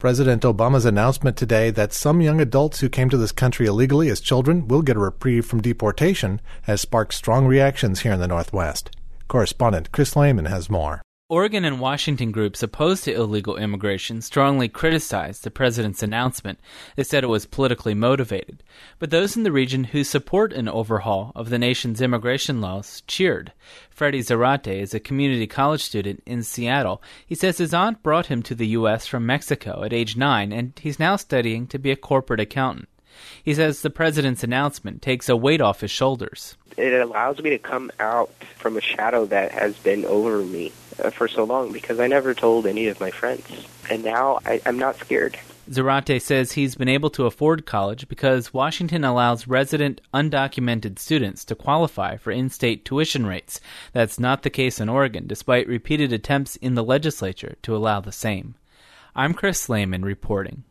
President Obama's announcement today that some young adults who came to this country illegally as children will get a reprieve from deportation has sparked strong reactions here in the Northwest. Correspondent Chris Lehman has more. Oregon and Washington groups opposed to illegal immigration strongly criticized the president's announcement. They said it was politically motivated. But those in the region who support an overhaul of the nation's immigration laws cheered. Freddie Zarate is a community college student in Seattle. He says his aunt brought him to the U.S. from Mexico at age 9, and he's now studying to be a corporate accountant. He says the president's announcement takes a weight off his shoulders. It allows me to come out from a shadow that has been over me for so long because I never told any of my friends. And now I'm not scared. Zarate says he's been able to afford college because Washington allows resident, undocumented students to qualify for in-state tuition rates. That's not the case in Oregon, despite repeated attempts in the legislature to allow the same. I'm Chris Lehman reporting.